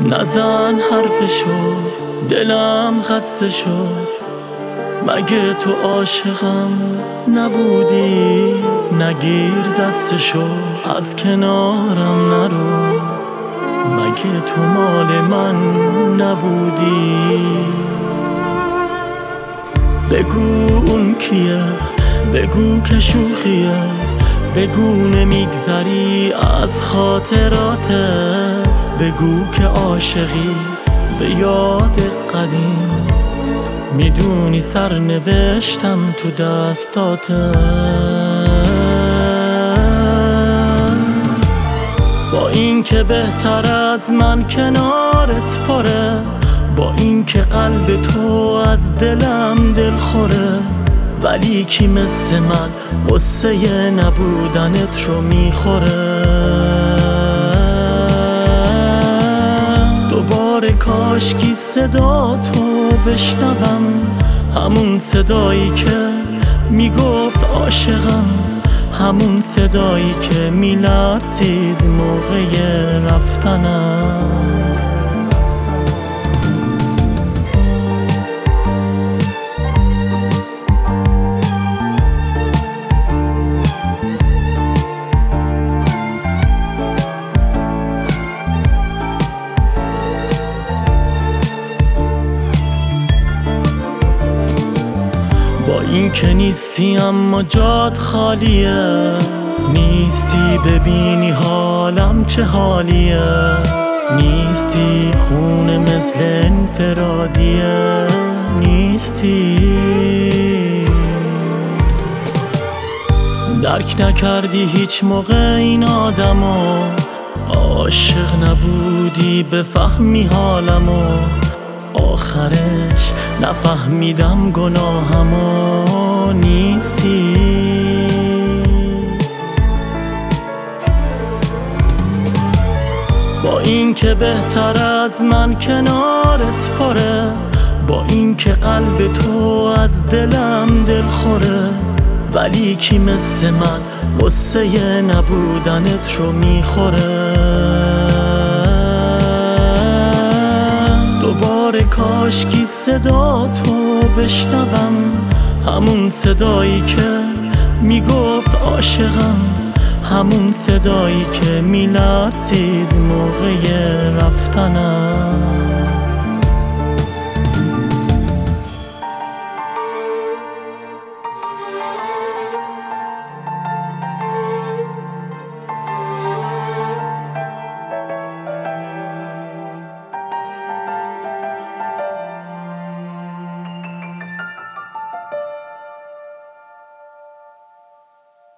نزن حرفشو، دلم خسته شد. مگه تو عاشقم نبودی؟ نگیر دستشو، از کنارم نرو. مگه تو مال من نبودی؟ بگو اون کیه، بگو که شوخیه، بگو نمیگذری از خاطراتت، بگو که عاشقی به یاد قدیم، میدونی سرنوشتم تو دستاتت. با این که بهتر از من کنارت پره، با این که قلب تو از دلم دل خوره، ولی کی مثل من قصه نبودنت رو میخوره؟ دوباره کاشکی صدا تو بشنوم، همون صدایی که میگفت عاشقم، همون صدایی که میلرزید موقع رفتنم. با این که نیستی اما جات خالیه، نیستی ببینی حالم چه حالیه، نیستی خونه مثل انفرادیه، نیستی. درک نکردی هیچ موقع این آدمو، عاشق نبودی بفهمی حالمو، آخرش نفهمیدم گناهمو، نیستی. با این که بهتر از من کنارت پره، با این که قلب تو از دلم دل خوره، ولی کی مثل من قصه نبودنت رو میخوره؟ دوباره کاشکی صدا تو بشنوم، همون صدایی که میگفت عاشقم، همون صدایی که میلرزید موقع رفتنم.